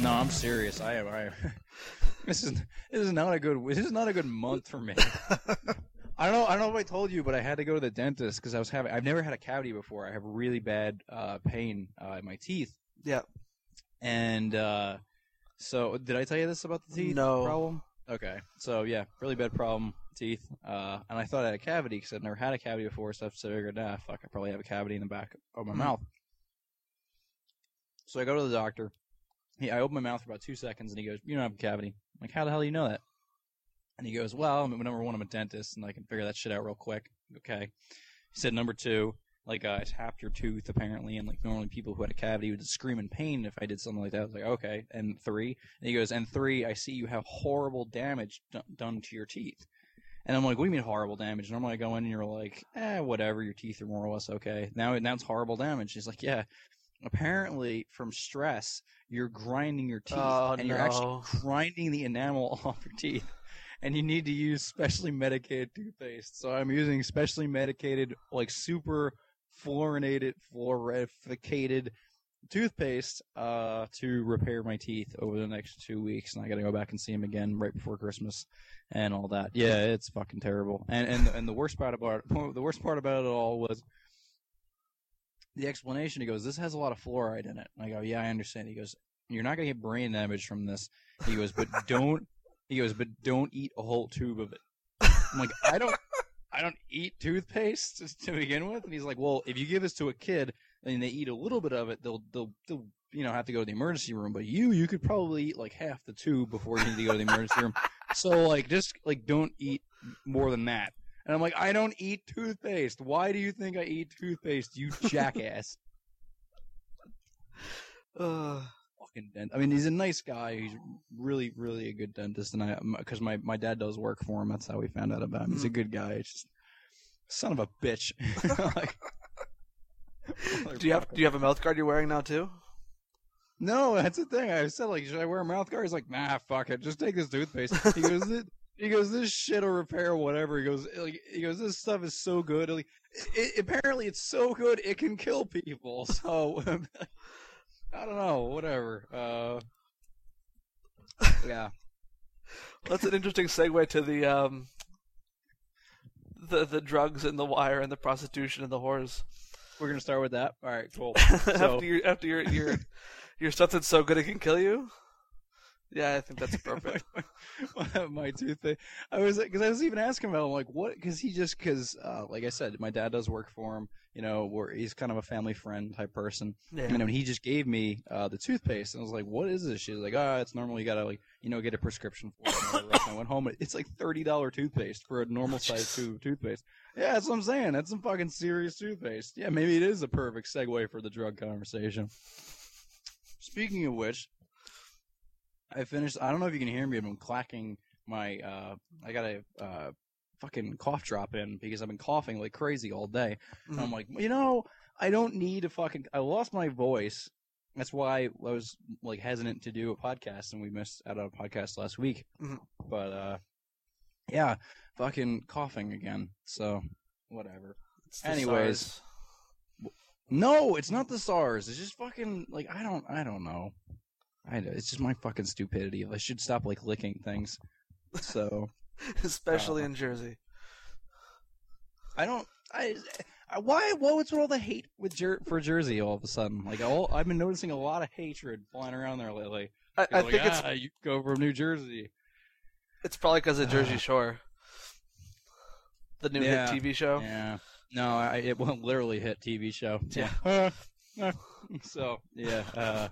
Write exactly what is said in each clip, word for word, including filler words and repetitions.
No, I'm serious. I am. I am. This is this is not a good. This is not a good month for me. I don't know. I don't know if I told you, but I had to go to the dentist because I was having. I've never had a cavity before. I have really bad uh, pain uh, in my teeth. Yeah. And uh, so, did I tell you this about the teeth No. problem? Okay. So yeah, really bad problem, teeth. Uh, and I thought I had a cavity because I'd never had a cavity before. So I figured, ah, fuck, I probably have a cavity in the back of my Mm. mouth. So I go to the doctor. He, I open my mouth for about two seconds, and he goes, "You don't have a cavity." I'm like, "How the hell do you know that?" And he goes, "Well, I'm, number one, I'm a dentist, and I can figure that shit out real quick." Okay. He said, "Number two, like, uh, I tapped your tooth, apparently, and, like, normally people who had a cavity would scream in pain if I did something like that." I was like, "Okay." And three, and he goes, "And three, I see you have horrible damage d- done to your teeth." And I'm like, "What do you mean horrible damage?" Normally I go in, and you're like, eh, whatever, your teeth are more or less okay. Now, now it's horrible damage. He's like, "Yeah. Apparently, from stress, you're grinding your teeth, Oh, and you're no. actually grinding the enamel off your teeth, and you need to use specially medicated toothpaste." So I'm using specially medicated, like super fluorinated, fluorificated toothpaste uh, to repair my teeth over the next two weeks, and I got to go back and see him again right before Christmas and all that. Yeah, it's fucking terrible. And and and the worst part about it, the worst part about it all was the explanation. He goes, "This has a lot of fluoride in it." And I go, "Yeah, I understand." He goes, "You're not going to get brain damage from this." He goes, "But don't," he goes, "but don't eat a whole tube of it." I'm like, I don't, I don't eat toothpaste to begin with. And he's like, "Well, if you give this to a kid and they eat a little bit of it, they'll, they'll, they'll, you know, have to go to the emergency room. But you, you could probably eat like half the tube before you need to go to the emergency room. So like, just like, don't eat more than that." And I'm like, "I don't eat toothpaste. Why do you think I eat toothpaste, you jackass?" Uh, Fucking dent. I mean, he's a nice guy. He's really, really a good dentist. And I, because my, my dad does work for him. That's how we found out about him. He's a good guy. It's just, son of a bitch. Like, do you have do you have a mouth guard you're wearing now too? No, that's the thing. I said, like, "Should I wear a mouth guard?" He's like, "Nah, fuck it. Just take this toothpaste." He goes, "This, he goes, this shit will repair whatever." He goes, like, he goes, "This stuff is so good. Like, it, it, apparently, it's so good it can kill people." So, I don't know. Whatever. Uh, yeah. That's an interesting segue to the um, the the drugs and the wire and the prostitution and the whores. We're gonna start with that. All right, cool. after So, your after your your your stuff that's so good it can kill you. Yeah, I think that's perfect. my, my toothpaste. I was because I was even asking about him, like, what? Because he just because uh, like I said, my dad does work for him. You know, where he's kind of a family friend type person. Yeah. And then he just gave me uh, the toothpaste, and I was like, "What is this?" She was like, "Ah, oh, it's normally you gotta like you know get a prescription for it." And whatever. I went home. It's like thirty dollar toothpaste for a normal size tube toothpaste. Yeah, that's what I'm saying. That's some fucking serious toothpaste. Yeah, maybe it is a perfect segue for the drug conversation. Speaking of which, I finished. I don't know if you can hear me. I've been clacking my. Uh, I got a uh, fucking cough drop in because I've been coughing like crazy all day. And I'm like, you know, I don't need to fucking. I lost my voice. That's why I was like hesitant to do a podcast, and we missed out on a podcast last week. Mhm. But uh, yeah, fucking coughing again. So whatever. It's the Anyways. SARS. No, it's not the SARS. It's just fucking like I don't. I don't know. I know. It's just my fucking stupidity. I should stop like licking things. So especially uh, in Jersey. I don't. I, I why? What? What's with all the hate with Jer- for Jersey all of a sudden? Like all, I've been noticing a lot of hatred flying around there lately. I, I like, think ah, it's you go from New Jersey. it's probably because of Jersey Uh, Shore, the new yeah, hit T V show. Yeah. No, I, it won't literally hit T V show. Yeah. Uh, uh, so yeah. Uh,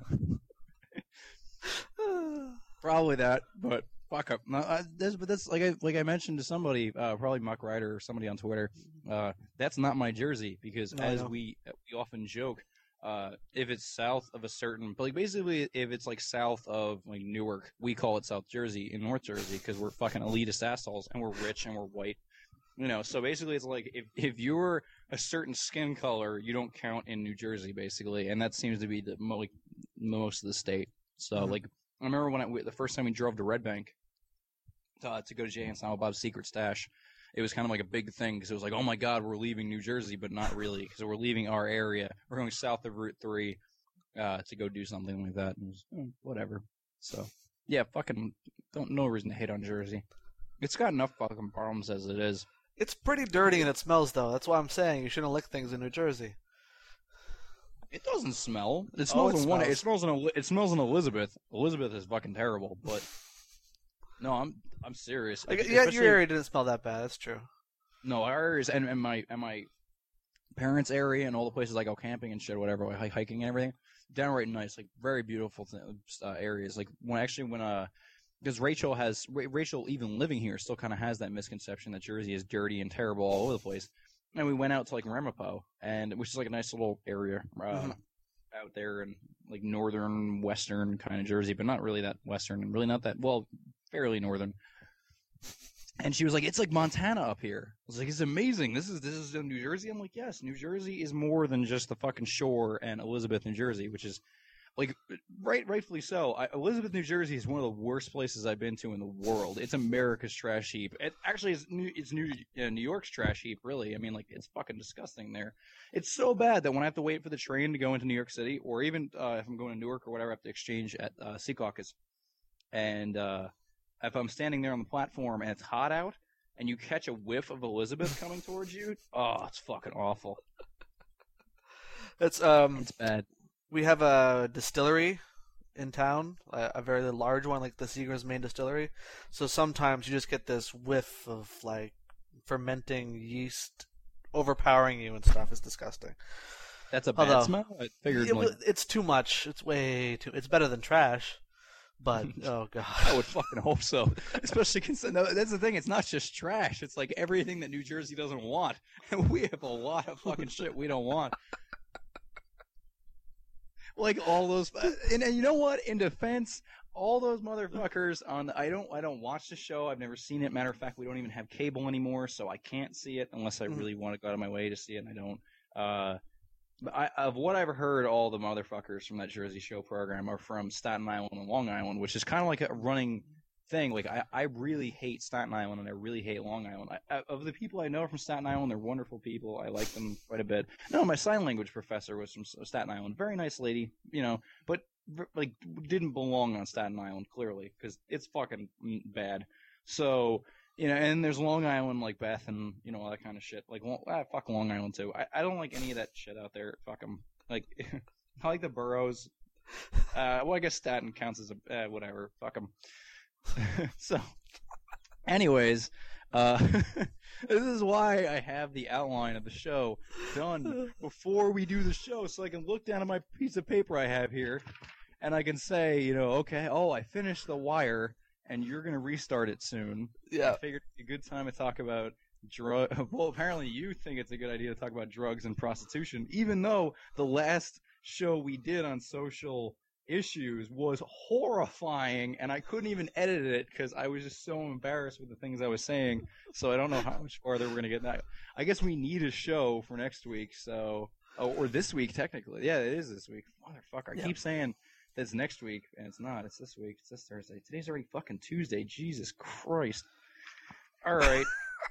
Probably that, but fuck up. No, I, that's, but that's like I like I mentioned to somebody, uh, probably Muck Ryder or somebody on Twitter. Uh, that's not my jersey because, No, I as know. we we often joke, uh, if it's south of a certain, like basically if it's like south of like Newark, we call it South Jersey in North Jersey because we're fucking elitist assholes and we're rich and we're white. You know, so basically it's like if if you're a certain skin color, you don't count in New Jersey, basically, and that seems to be the mo- like, most of the state. So Mhm. like. I remember when I, the first time we drove to Red Bank uh, to go to Jay and Silent Bob's Secret Stash, it was kind of like a big thing because it was like, oh my God, we're leaving New Jersey, but not really because we're leaving our area. We're going south of Route three uh, to go do something like that. And it was, eh, whatever. So yeah, fucking don't no reason to hate on Jersey. It's got enough fucking problems as it is. It's pretty dirty and it smells though. That's why I'm saying you shouldn't lick things in New Jersey. It doesn't smell. It Oh, smells it in one. smells. It smells in. A, it smells in Elizabeth. Elizabeth is fucking terrible. But no, I'm I'm serious. Like, yeah, Especially- your area didn't smell that bad. That's true. No, our areas and, and my and my parents' area and all the places I go camping and shit, whatever, like hiking and everything, downright nice, like very beautiful uh, areas. Like when actually when uh, because Rachel has Ra- Rachel even living here still kind of has that misconception that Jersey is dirty and terrible all over the place. And we went out to like Ramapo, and which is like a nice little area uh, Mhm. out there in like northern western kind of Jersey, but not really that western and really not that well, fairly northern. And she was like, "It's like Montana up here." I was like, "It's amazing. This is this is in New Jersey." I'm like, "Yes, New Jersey is more than just the fucking shore and Elizabeth, New Jersey, which is like right, rightfully so. I, Elizabeth, New Jersey is one of the worst places I've been to in the world. It's America's trash heap. It actually is New, it's New uh, New York's trash heap. Really, I mean, like it's fucking disgusting there. It's so bad that when I have to wait for the train to go into New York City, or even uh, if I'm going to Newark or whatever, I have to exchange at uh, Secaucus, and uh, if I'm standing there on the platform and it's hot out, and you catch a whiff of Elizabeth coming towards you, oh, it's fucking awful. It's um, It's bad. we have a distillery in town, a, a very large one, like the Seagram's main distillery. So sometimes you just get this whiff of like fermenting yeast overpowering you and stuff. It's disgusting. That's a bad Although, smell. I figured It, like, it's too much. It's way too. It's better than trash, but oh god. I would fucking hope so. Especially considering no, that's the thing. It's not just trash. It's like everything that New Jersey doesn't want. And we have a lot of fucking shit we don't want. Like all those, and, and you know what? In defense, all those motherfuckers on. The, I don't. I don't watch the show. I've never seen it. Matter of fact, we don't even have cable anymore, so I can't see it unless I Mhm. really want to go out of my way to see it. And I don't. Uh, but I, of what I've heard, all the motherfuckers from that Jersey Show program are from Staten Island and Long Island, which is kind of like a running thing. Like I, I really hate Staten Island and I really hate Long Island. I, I, of the people I know from Staten Island, they're wonderful people. I like them quite a bit. No, my sign language professor was from S- Staten Island. Very nice lady, you know, but v- like didn't belong on Staten Island clearly because it's fucking mm, bad. So. You know, and there's Long Island like Beth and, you know, all that kind of shit. Like, Long- ah, fuck Long Island too. I, I don't like any of that shit out there. Fuck them. Like, I like the boroughs. Uh, well, I guess Staten counts as a, uh, whatever. Fuck them. So, anyways, uh, this is why I have the outline of the show done before we do the show so I can look down at my piece of paper I have here and I can say, you know, okay, oh, I finished The Wire. And you're going to restart it soon. Yeah. I figured it'd be a good time to talk about drug. Well, apparently you think it's a good idea to talk about drugs and prostitution, even though the last show we did on social issues was horrifying, and I couldn't even edit it because I was just so embarrassed with the things I was saying. So I don't know how much farther we're going to get. That. I guess we need a show for next week, so oh, or this week technically. Yeah, it is this week. Motherfucker, I Yeah. keep saying. It's next week, and it's not. It's this week. It's this Thursday. Today's already fucking Tuesday. Jesus Christ. All right.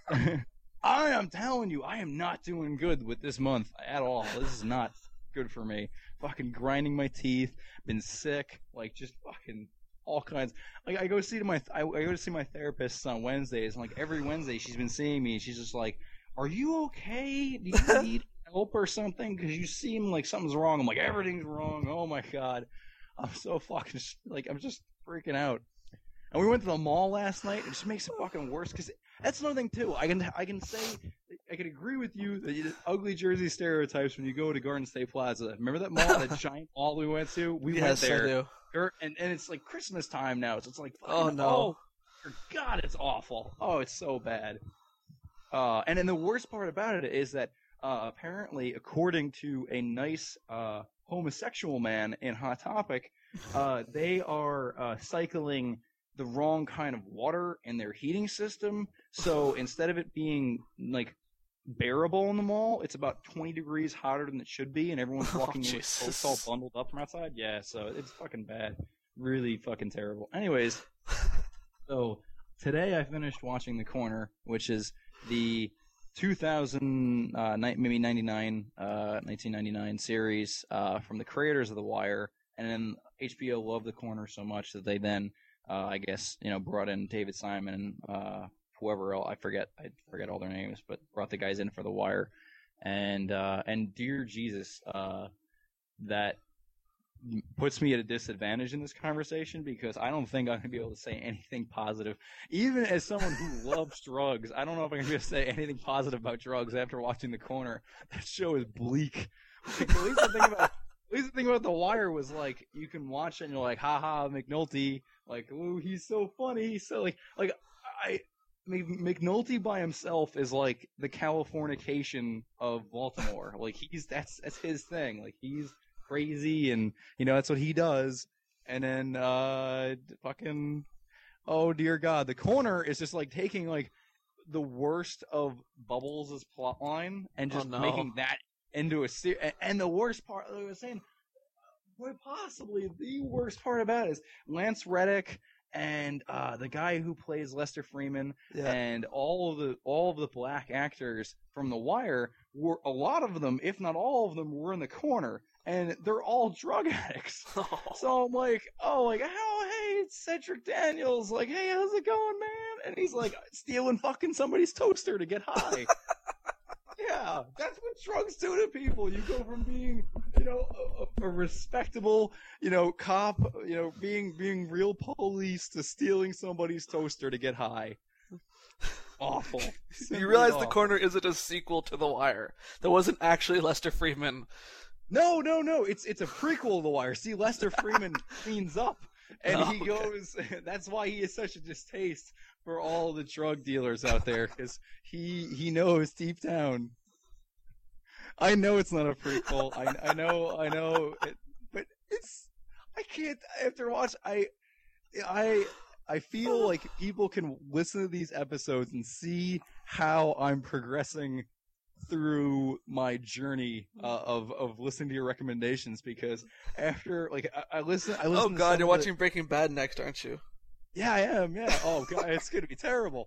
I am telling you, I am not doing good with this month at all. This is not good for me. Fucking grinding my teeth. Been sick. Like, just fucking all kinds. Like, I go see to my, I, I go to see my therapist on Wednesdays, and like every Wednesday she's been seeing me, and she's just like, "Are you okay? Do you need help or something? Because you seem like something's wrong." I'm like, "Everything's wrong. Oh my god." I'm so fucking, like, I'm just freaking out. And we went to the mall last night, and it just makes it fucking worse, because that's another thing, too. I can I can say, I can agree with you that you, ugly Jersey stereotypes when you go to Garden State Plaza. Remember that mall, that giant mall we went to? We Yes, went there. I do. Er, And, and it's like Christmas time now, so it's like, fucking, Oh, no. oh, God, it's awful. Oh, it's so bad. Uh, and then the worst part about it is that, uh, apparently, according to a nice uh, homosexual man in Hot Topic, uh, they are uh, cycling the wrong kind of water in their heating system. So instead of it being like bearable in the mall, it's about twenty degrees hotter than it should be, and everyone's Oh, walking in with Jesus. coats all bundled up from outside. Yeah, so it's fucking bad. Really fucking terrible. Anyways, so today I finished watching The Corner, which is the two thousand, uh, ni- maybe ninety-nine, uh, nineteen ninety-nine series uh, from the creators of The Wire, and then H B O loved The Corner so much that they then, uh, I guess, you know, brought in David Simon and uh, whoever else. I forget, I forget all their names, but brought the guys in for The Wire, and uh, and dear Jesus, uh, that puts me at a disadvantage in this conversation because I don't think I'm going to be able to say anything positive. Even as someone who loves drugs, I don't know if I'm going to be able to say anything positive about drugs after watching The Corner. That show is bleak. Like, at least the thing about, at least the thing about The Wire was like you can watch it and you're like, haha, McNulty, like, ooh, he's so funny. He's so like, like I. I mean, McNulty by himself is like the Californication of Baltimore. Like he's that's that's his thing. Like he's crazy, and you know that's what he does. And then uh fucking oh dear God, The Corner is just like taking like the worst of Bubbles' plotline and just oh, no. making that into a series. And the worst part, like I was saying, quite possibly the worst part about it is Lance Reddick and uh the guy who plays Lester Freeman Yeah. and all of the all of the black actors from The Wire were, a lot of them, if not all of them, were in The Corner. And they're all drug addicts. Oh. So I'm like, oh, like, oh, hey, it's Cedric Daniels. Like, hey, how's it going, man? And he's like stealing fucking somebody's toaster to get high. Yeah, that's what drugs do to people. You go from being, you know, a, a respectable, you know, cop, you know, being being real police to stealing somebody's toaster to get high. Awful. Simply You realize awful. The Corner isn't a sequel to The Wire. There wasn't actually Lester Freeman. No, no, no. It's it's a prequel to The Wire. See, Lester Freeman cleans up, and Oh, he okay. goes. That's why he has such a distaste for all the drug dealers out there, because he he knows deep down. I know it's not a prequel. I I know I know, it, but it's I can't. After watch, I I I feel like people can listen to these episodes and see how I'm progressing through my journey uh, of of listening to your recommendations, because after like I, I listen I listen Oh to God, some you're of watching Breaking Bad next, aren't you? the, yeah I am yeah oh God, it's gonna be terrible.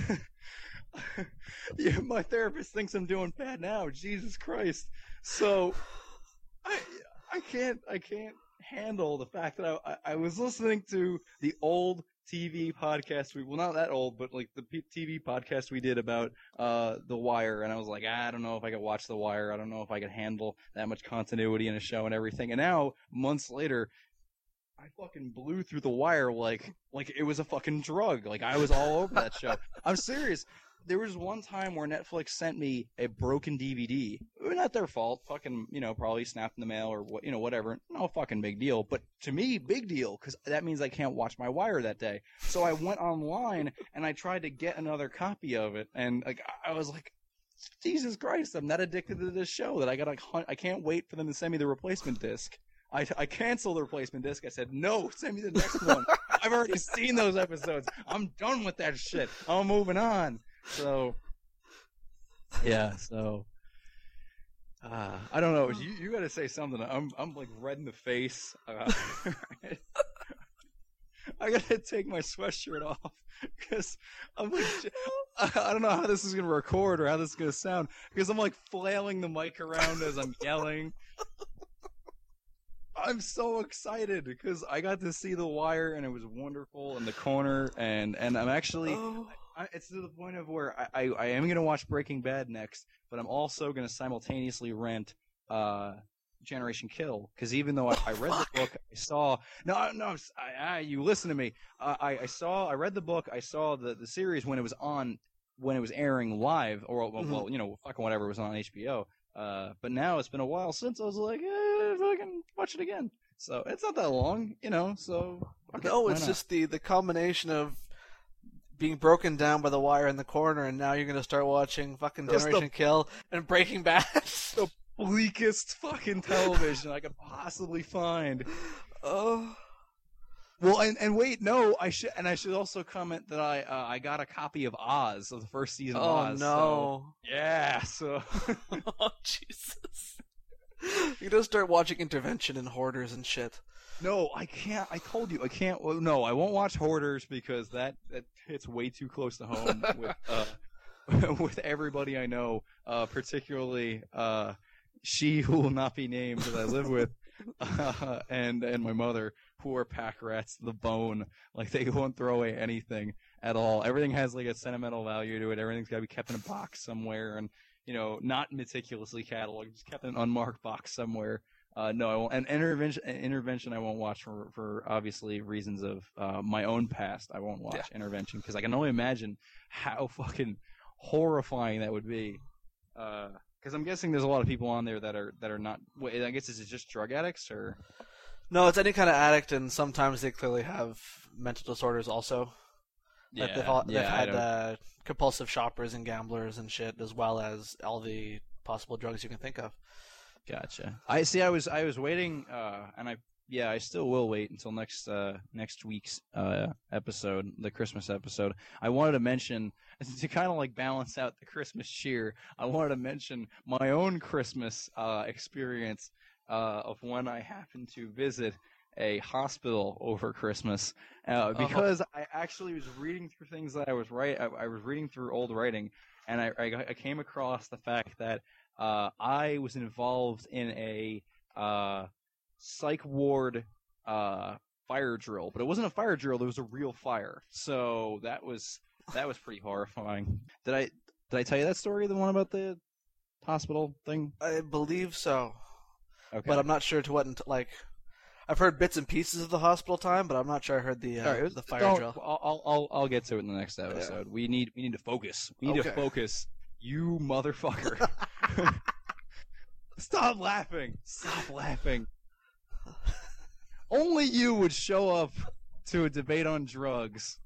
Yeah, my therapist thinks I'm doing bad now. Jesus Christ. So I I can't I can't handle the fact that I I, I was listening to the old T V podcast we well not that old but like the P- T V podcast we did about uh The Wire, and I was like, I don't know if I could watch The Wire. I don't know if I could handle that much continuity in a show and everything. And now months later, I fucking blew through The Wire like like it was a fucking drug. Like I was all over that show. I'm serious. There was one time where Netflix sent me a broken D V D. Not their fault. Fucking, you know, probably snapped in the mail or what, you know, whatever. No fucking big deal. But to me, big deal, because that means I can't watch my Wire that day. So I went online and I tried to get another copy of it, and like I was like, Jesus Christ, I'm that addicted to this show that I gotta, I can't wait for them to send me the replacement disc. I, I canceled the replacement disc. I said, no, send me the next one. I've already seen those episodes. I'm done with that shit. I'm moving on. So, yeah, so, uh, I don't know. You you got to say something. I'm I'm like red in the face. Uh, I got to take my sweatshirt off because I'm like, I don't know how this is gonna record or how this is gonna sound, because I'm like flailing the mic around as I'm yelling. I'm so excited because I got to see The Wire and it was wonderful in The Corner, and, and I'm actually Oh. I, it's to the point of where I, I, I am going to watch Breaking Bad next, but I'm also going to simultaneously rent uh, Generation Kill, because even though I, I read the book, I saw no no I, I, you listen to me. Uh, I I saw I read the book, I saw the, the series when it was on when it was airing live, or well, Mhm. well you know fucking whatever was on H B O. Uh, but now it's been a while since I was like, eh, fucking watch it again. So it's not that long, you know. So fuck it, No, why it's not? just the, the combination of being broken down by The Wire in The Corner, and now you're going to start watching fucking That's the- Generation Kill and Breaking Bad. the bleakest fucking television I could possibly find. Oh. Well, and, and wait, no, I should and I should also comment that I uh, I got a copy of Oz, of the first season of Oh, Oz. no. So, yeah, so Oh, Jesus. You're going to start watching Intervention and Hoarders and shit. no, I can't. I told you I can't. Well, no, I won't watch Hoarders because that that hits way too close to home with uh, with everybody I know, uh, particularly uh, she who will not be named that I live with. uh, and and my mother, who are pack rats to the bone. Like they won't throw away anything at all. Everything has like a sentimental value to it. Everything's got to be kept in a box somewhere, and you know, not meticulously cataloged, just kept in an unmarked box somewhere. Uh, no, I won't. And intervention, intervention, I won't watch for for obviously reasons of uh, my own past. I won't watch Yeah. intervention because I can only imagine how fucking horrifying that would be. Because I'm guessing there's a lot of people on there that are that are not. Wait, I guess is it just drug addicts or? No, it's any kind of addict, and sometimes they clearly have mental disorders also. Yeah, Like they've, all, they've yeah, I had don't- uh, compulsive shoppers and gamblers and shit, as well as all the possible drugs you can think of. Gotcha. I see. I was I was waiting, uh, and I yeah, I still will wait until next uh, next week's uh, episode, the Christmas episode. I wanted to mention to kind of like balance out the Christmas cheer. I wanted to mention my own Christmas uh, experience uh, of when I happened to visit a hospital over Christmas uh, because I actually was reading through things that I was right. I, I was reading through old writing, and I, I, I came across the fact that. Uh, I was involved in a uh, psych ward uh, fire drill, but it wasn't a fire drill. There was a real fire, so that was that was pretty horrifying. Did I did I tell you that story? The one about the hospital thing? I believe so, Okay, but I'm not sure to what. Int- like, I've heard bits and pieces of the hospital time, but I'm not sure I heard the uh, All right, it was- the fire don't- drill. I'll, I'll I'll I'll get to it in the next episode. We need we need to focus. We need to Okay. focus. You motherfucker! Stop laughing! Stop laughing! Only you would show up to a debate on drugs.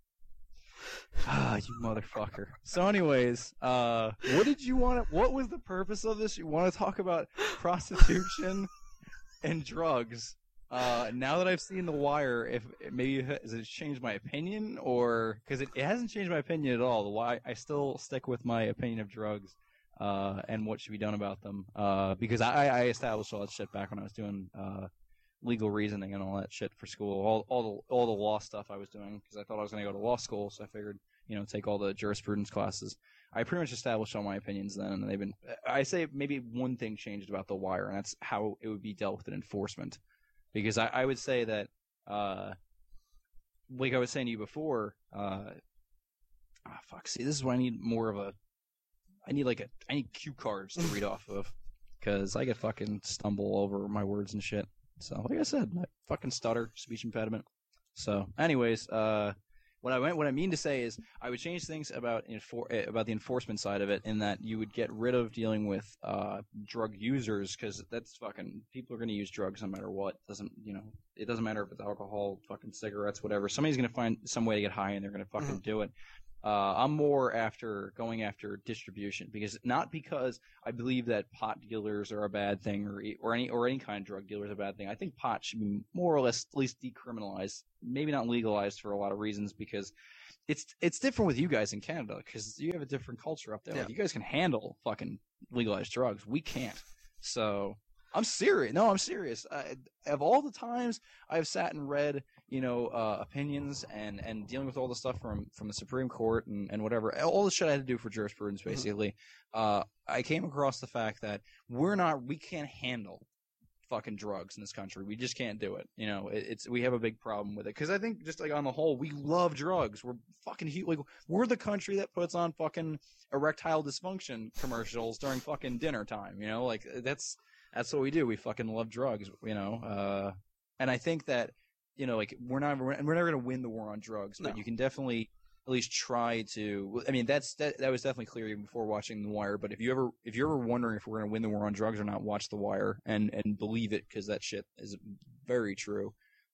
Ah, you motherfucker. So, anyways, uh, what did you want? To, what was the purpose of this? You want to talk about prostitution and drugs? Uh, now that I've seen The Wire, if maybe has it changed my opinion, or because it, it hasn't changed my opinion at all. The why I still stick with my opinion of drugs uh, and what should be done about them. Uh, because I, I established all that shit back when I was doing uh, legal reasoning and all that shit for school. All all the all the law stuff I was doing because I thought I was going to go to law school, so I figured you know take all the jurisprudence classes. I pretty much established all my opinions then, and they've been. I say maybe one thing changed about The Wire, and that's how it would be dealt with in enforcement. Because I, I would say that, uh, like I was saying to you before, uh, ah, fuck. See, this is why I need more of a. I need like a. I need cue cards to read off of, because I get fucking stumble over my words and shit. So, like I said, I fucking stutter, speech impediment. So, anyways, uh, what I went, what I mean to say is, I would change things about enfor- about the enforcement side of it, in that you would get rid of dealing with uh, drug users, because that's fucking people are going to use drugs no matter what. Doesn't you know? It doesn't matter if it's alcohol, fucking cigarettes, whatever. Somebody's going to find some way to get high, and they're going to fucking Mm-hmm. do it. Uh, I'm more after going after distribution, because not because I believe that pot dealers are a bad thing, or or any or any kind of drug dealer is a bad thing. I think pot should be more or less at least decriminalized, maybe not legalized for a lot of reasons, because it's it's different with you guys in Canada, because you have a different culture up there. Yeah. Like, you guys can handle fucking legalized drugs, we can't. So I'm serious. No, I'm serious. I, of all the times I've sat and read, you know, uh, opinions and, and dealing with all the stuff from, from the Supreme Court and, and whatever, all the shit I had to do for jurisprudence, basically, mm-hmm. uh, I came across the fact that we're not, we can't handle fucking drugs in this country. We just can't do it. You know, it, it's we have a big problem with it, because I think just like on the whole, we love drugs. We're fucking like we're the country that puts on fucking erectile dysfunction commercials during fucking dinner time. You know, like that's. That's what we do. We fucking love drugs, you know. Uh, and I think that, you know, like we're not we're never going to win the war on drugs, but No. you can definitely at least try to. I mean, that's that, that was definitely clear even before watching The Wire. But if you ever if you're ever wondering if we're going to win the war on drugs or not, watch The Wire and and believe it, because that shit is very true.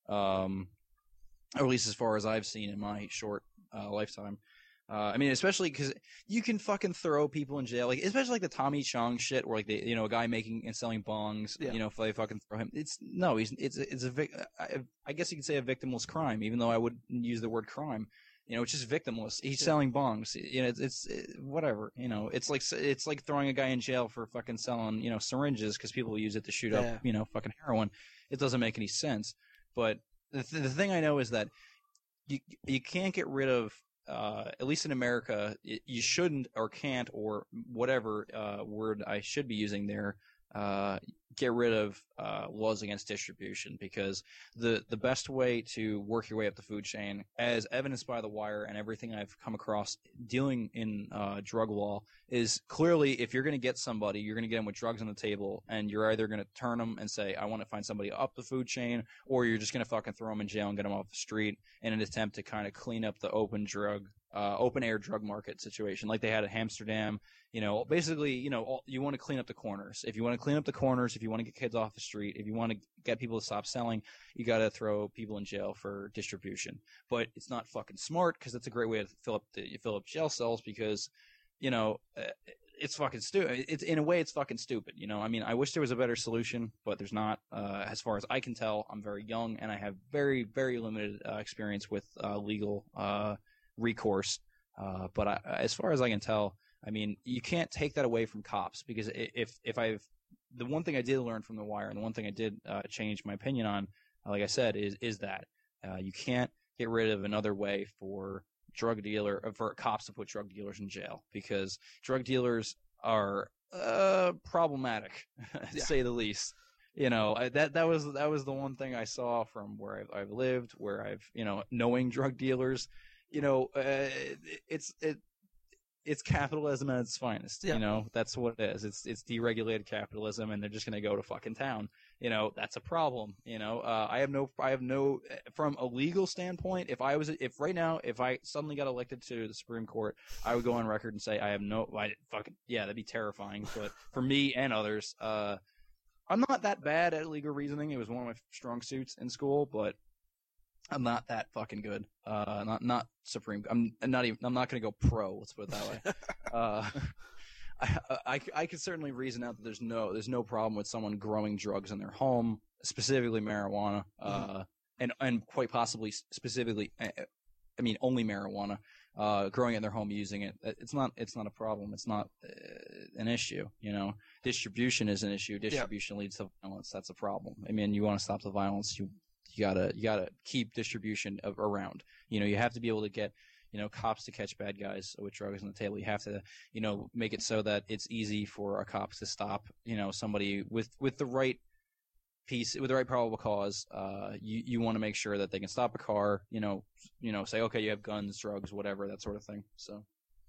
Um, or at least as far as I've seen in my short uh, lifetime. Uh, I mean, especially because you can fucking throw people in jail, like especially like the Tommy Chong shit, where like they, you know, a guy making and selling bongs, Yeah. you know, if they fucking throw him, it's no, he's it's it's a vic- I, I guess you could say a victimless crime, even though I wouldn't use the word crime. You know, it's just victimless. He's Yeah. selling bongs. You know, it's, it's it, whatever. You know, it's like it's like throwing a guy in jail for fucking selling, you know, syringes because people use it to shoot Yeah. up, you know, fucking heroin. It doesn't make any sense. But the th- the thing I know is that you you can't get rid of. Uh, at least in America, you shouldn't or can't or whatever uh, word I should be using there, uh, get rid of uh, laws against distribution, because the the best way to work your way up the food chain, as evidenced by The Wire and everything I've come across dealing in uh, drug law, is clearly if you're going to get somebody, you're going to get them with drugs on the table, and you're either going to turn them and say, I want to find somebody up the food chain, or you're just going to fucking throw them in jail and get them off the street in an attempt to kind of clean up the open drug, uh, open air drug market situation like they had at Amsterdam. You know, basically, you know, all, you want to clean up the corners. If you want to clean up the corners, if you want to get kids off the street, if you want to get people to stop selling, you got to throw people in jail for distribution. But it's not fucking smart, because that's a great way to fill up the fill up jail cells, because, you know, it's fucking stupid. It's in a way, it's fucking stupid. You know, I mean, I wish there was a better solution, but there's not. Uh, as far as I can tell, I'm very young and I have very, very limited uh, experience with uh, legal uh, recourse. Uh, but I, as far as I can tell, I mean, you can't take that away from cops, because if if I've the one thing I did learn from The Wire, and the one thing I did uh, change my opinion on, like I said, is is that uh, you can't get rid of another way for drug dealer for cops to put drug dealers in jail, because drug dealers are uh, problematic, to yeah. say the least. You know, I, that that was that was the one thing I saw from where I've, I've lived, where I've you know knowing drug dealers. You know, uh, it's it. It's capitalism at its finest. Yeah. You know, that's what it is. It's it's deregulated capitalism, and they're just going to go to fucking town. You know, that's a problem. You know, uh, I have no, I have no, from a legal standpoint, if I was, if right now, if I suddenly got elected to the Supreme Court, I would go on record and say I have no, I fucking, yeah, that'd be terrifying. But for me and others, uh, I'm not that bad at legal reasoning. It was one of my strong suits in school, but I'm not that fucking good. Uh, not not supreme. I'm not even. I'm not going to go pro. Let's put it that way. uh, I, I I could certainly reason out that there's no there's no problem with someone growing drugs in their home, specifically marijuana, mm-hmm. uh, and and quite possibly specifically, I mean only marijuana, uh, growing in their home, using it. It's not it's not a problem. It's not uh, an issue. You know, distribution is an issue. Distribution yeah. leads to violence. That's a problem. I mean, you want to stop the violence, you. You gotta, you gotta keep distribution of, around. You know, you have to be able to get, you know, cops to catch bad guys with drugs on the table. You have to, you know, make it so that it's easy for a cop to stop, you know, somebody with, with the right piece, with the right probable cause. Uh, you, you want to make sure that they can stop a car, you know, you know, say, okay, you have guns, drugs, whatever, that sort of thing. So,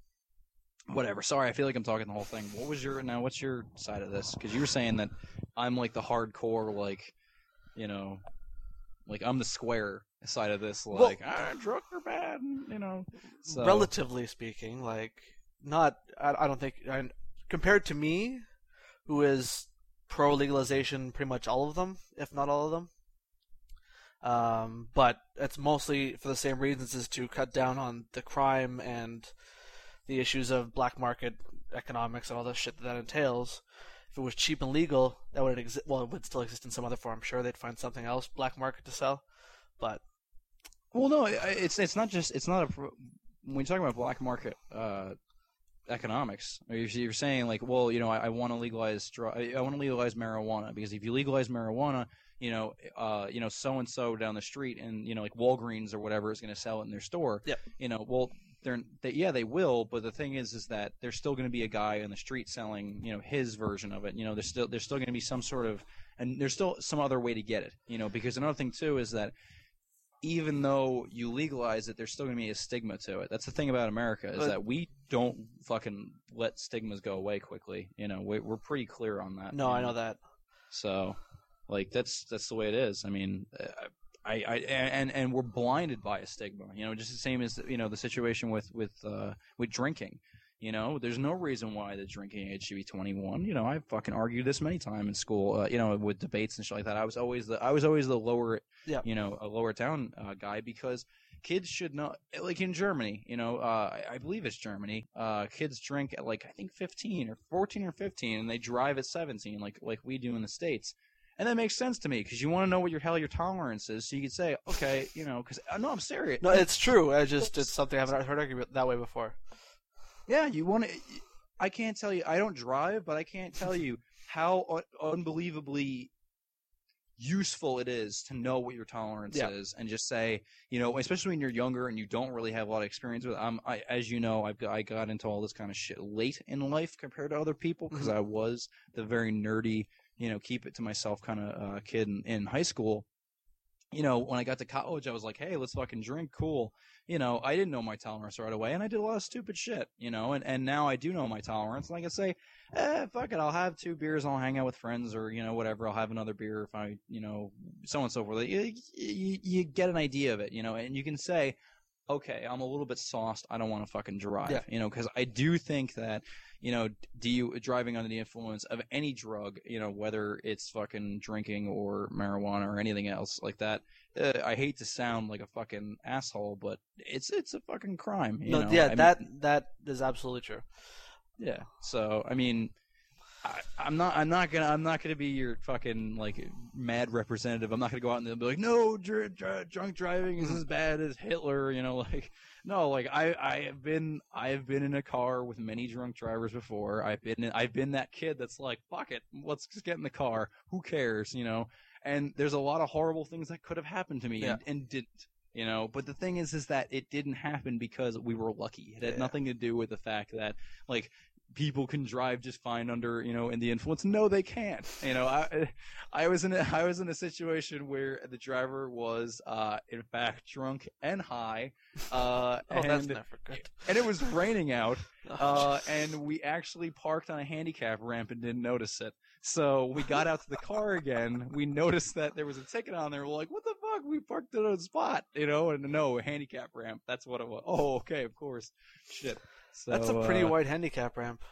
whatever. Sorry, I feel like I'm talking the whole thing. What was your, now what's your side of this? Because you were saying that I'm like the hardcore, like, you know, like I'm the square side of this, like well, ah, drugs are bad, you know. So. Relatively speaking, like not, I, I don't think, I, compared to me, who is pro legalization, pretty much all of them, if not all of them. Um, but it's mostly for the same reasons, as to cut down on the crime and the issues of black market economics and all the shit that that entails. If it was cheap and legal, that would exist. Well, it would still exist in some other form. I'm sure they'd find something else black market to sell, but well, no, it's it's not just it's not a when you're talking about black market uh, economics. You're saying like, well, you know, I, I want to legalize I want to legalize marijuana, because if you legalize marijuana, you know, uh, you know, so and so down the street, and you know, like Walgreens or whatever is going to sell it in their store. Yeah. You know, well. They're, they, yeah, they will, but the thing is, is that there's still going to be a guy on the street selling, you know, his version of it. You know, there's still there's still going to be some sort of, and there's still some other way to get it. You know, because another thing too is that even though you legalize it, there's still going to be a stigma to it. That's the thing about America, is but, that we don't fucking let stigmas go away quickly. You know, we, we're pretty clear on that. No, you I know? know that. So, like, that's that's the way it is. I mean. Uh, I, I and and we're blinded by a stigma, you know, just the same as you know the situation with with uh, with drinking. You know, there's no reason why the drinking age should be twenty-one. You know, I fucking argued this many times in school. Uh, you know, with debates and shit like that. I was always the I was always the lower, yeah. you know, a lower town uh, guy, because kids should not, like in Germany. You know, uh, I, I believe it's Germany. Uh, kids drink at like I think fifteen or fourteen or fifteen, and they drive at seventeen, like like we do in the States. And that makes sense to me, because you want to know what your hell your tolerance is, so you could say, okay, you know, because no, I'm serious. No, it's true. I just it's something I haven't heard argued that way before. Yeah, you want to. I can't tell you. I don't drive, but I can't tell you how un- unbelievably useful it is to know what your tolerance Yeah. is and just say, you know, especially when you're younger and you don't really have a lot of experience with it. Um, I, as you know, I've got, I got into all this kind of shit late in life compared to other people because Mhm. I was the very nerdy, you know, keep it to myself kind of uh, kid in, in high school. You know, when I got to college, I was like, hey, let's fucking drink. Cool. You know, I didn't know my tolerance right away, and I did a lot of stupid shit, you know, and, and now I do know my tolerance. And I can say, eh, fuck it, I'll have two beers, and I'll hang out with friends, or, you know, whatever. I'll have another beer if I, you know, so on and so forth. You, you, you get an idea of it, you know, and you can say, okay, I'm a little bit sauced. I don't want to fucking drive, Yeah. you know, because I do think that, you know, do you driving under the influence of any drug, you know, whether it's fucking drinking or marijuana or anything else like that. Uh, I hate to sound like a fucking asshole, but it's it's a fucking crime. You No, know? yeah, I mean, that that is absolutely true. yeah. So I mean, I, I'm not I'm not gonna I'm not gonna be your fucking like mad representative. I'm not gonna go out and be like, no, dr- dr- drunk driving is as bad as Hitler. You know, like no, like I I have been I have been in a car with many drunk drivers before. I've been in, I've been that kid that's like, fuck it, let's just get in the car. Who cares? You know. And there's a lot of horrible things that could have happened to me Yeah. and, and didn't, you know. But the thing is, is that it didn't happen because we were lucky. It had Yeah. nothing to do with the fact that, like, people can drive just fine under, you know, in the influence. No, they can't. You know, I, I was in a, I was in a situation where the driver was, uh, in fact, drunk and high, uh, Oh, and that's never good. and it was raining out, Oh, uh, jeez. and we actually parked on a handicap ramp and didn't notice it. So we got out to the car again. We noticed that there was a ticket on there. We're like, what the fuck? We parked at a spot, you know? And no, a handicap ramp. That's what it was. Oh, okay, of course. Shit. So, That's a pretty uh, wide handicap ramp.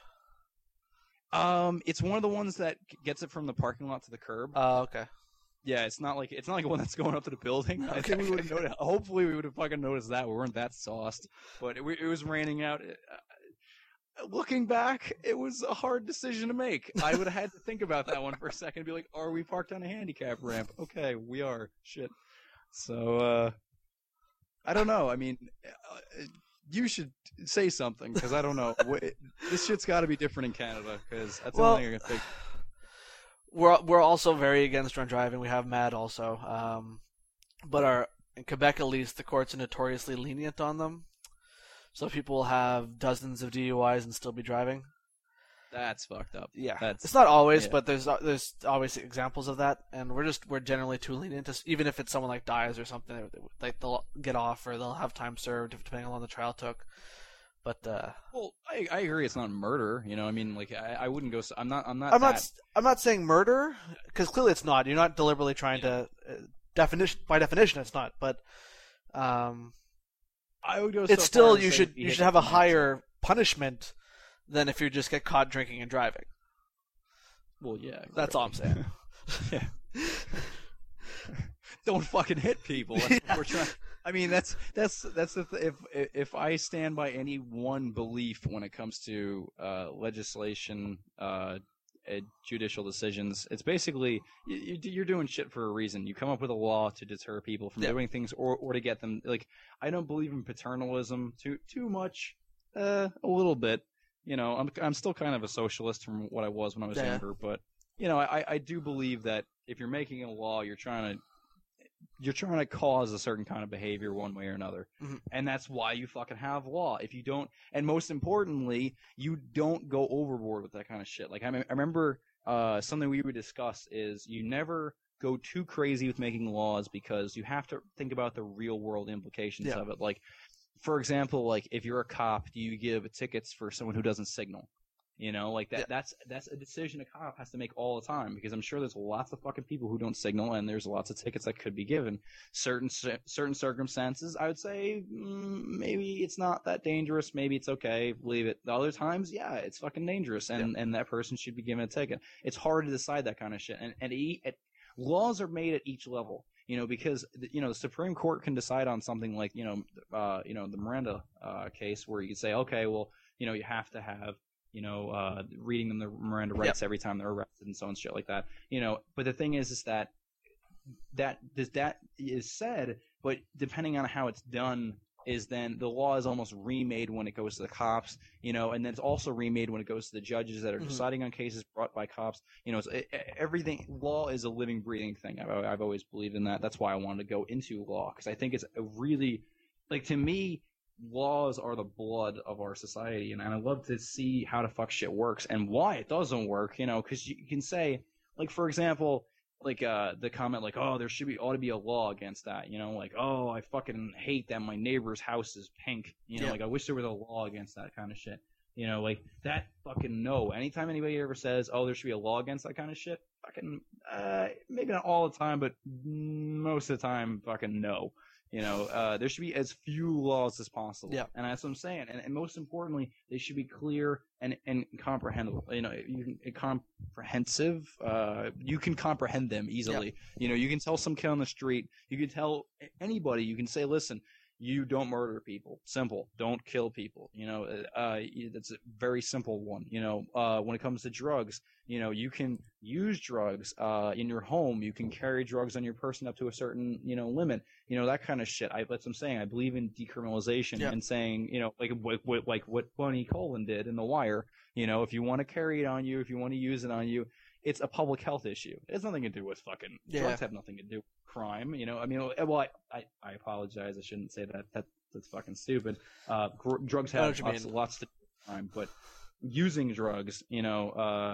Um, it's one of the ones that gets it from the parking lot to the curb. Oh, okay. Yeah, it's not like it's not like one that's going up to the building. I think Okay. we would have noticed. Hopefully, we would have fucking noticed that. We weren't that sauced, but it, it was raining out. Uh, Looking back, it was a hard decision to make. I would have had to think about that one for a second and be like, are we parked on a handicap ramp? Okay, we are. Shit. So, uh, I don't know. I mean, uh, you should say something, because I don't know. Wh- This shit's got to be different in Canada, because that's the Well, only thing I can think. We're we're also very against drunk driving. We have MAD also, um, but our in Quebec at least the courts are notoriously lenient on them. So people will have dozens of D U Is and still be driving. That's fucked up. Yeah, That's, it's not always, yeah. but there's there's always examples of that, and we're just we're generally too lenient. To, even if it's someone like dies or something, like they'll get off or they'll have time served depending on how long the trial took. But uh, well, I, I agree. It's not murder. You know, I mean, like I, I wouldn't go. So, I'm not. I'm not. I'm that, not I'm not saying murder because clearly it's not. You're not deliberately trying to uh, definition by definition it's not. But um, I would go. So it's still far as you say should if you you hit should have a the max- higher punishment than if you just get caught drinking and driving. Well, yeah. That's all I'm saying. Yeah. Don't fucking hit people. That's what Yeah. we're trying. I mean, that's that's that's the th- if if I stand by any one belief when it comes to uh, legislation, uh, uh, judicial decisions, it's basically you, you're doing shit for a reason. You come up with a law to deter people from Yeah. doing things, or or to get them. Like, I don't believe in paternalism too too much. Uh, a little bit. You know, I'm I'm still kind of a socialist from what I was when I was Yeah. younger, but you know, I I do believe that if you're making a law, you're trying to you're trying to cause a certain kind of behavior one way or another. Mhm. And that's why you fucking have law. If you don't, and most importantly, you don't go overboard with that kind of shit. Like, I, mean, I remember uh, something we would discuss is you never go too crazy with making laws because you have to think about the real world implications Yeah. of it. Like, for example, like if you're a cop, do you give tickets for someone who doesn't signal? You know, like that. Yeah. That's that's a decision a cop has to make all the time because I'm sure there's lots of fucking people who don't signal, and there's lots of tickets that could be given. Certain certain circumstances, I would say mm, maybe it's not that dangerous. Maybe it's okay, leave it. The other times, yeah, it's fucking dangerous, and and that person should be given a ticket. It's hard to decide that kind of shit, and and e- at, laws are made at each level. You know, because you know the Supreme Court can decide on something like you know, uh, you know the Miranda uh, case where you could say, okay, well, you know, you have to have you know, uh, reading them the Miranda rights Yep. every time they're arrested and so on, shit like that. You know, but the thing is, is that that that is said, but depending on how it's done is then the law is almost remade when it goes to the cops, you know, and then it's also remade when it goes to the judges that are Mhm. deciding on cases brought by cops. You know, it's, it, everything. Law is a living, breathing thing. I've, I've always believed in that. That's why I wanted to go into law, because I think it's a really, like, to me, laws are the blood of our society, and I love to see how the fuck shit works and why it doesn't work. You know, because you can say, like, for example, like uh the comment like, oh, there should be ought to be a law against that, you know, like, oh, I fucking hate that my neighbor's house is pink, you know, Yeah. like I wish there was a law against that kind of shit, you know, like that fucking no. Anytime anybody ever says, oh, there should be a law against that kind of shit, fucking uh maybe not all the time, but most of the time, fucking no. You know, uh, there should be as few laws as possible. Yeah. And that's what I'm saying. And, and most importantly, they should be clear and, and comprehensible. You know, you can, comprehensive. Uh, you can comprehend them easily. You know, you can tell some kid on the street. You can tell anybody. You can say, listen, you don't murder people. Simple. Don't kill people. You know, uh, that's a very simple one. You know, uh, when it comes to drugs, you know, you can use drugs uh, in your home. You can carry drugs on your person up to a certain, you know, limit. You know, that kind of shit. I, that's what I'm saying. I believe in decriminalization Yeah. and saying, you know, like what, what, like what Bunny Colin did in The Wire. You know, if you want to carry it on you, if you want to use it on you, it's a public health issue. It has nothing to do with fucking Yeah. drugs. Have nothing to do with crime. You know, I mean, well, I, I, I apologize. I shouldn't say that. That that's fucking stupid. Uh, gr- drugs I know have what you lots, mean. lots to do with crime, but using drugs, you know, uh,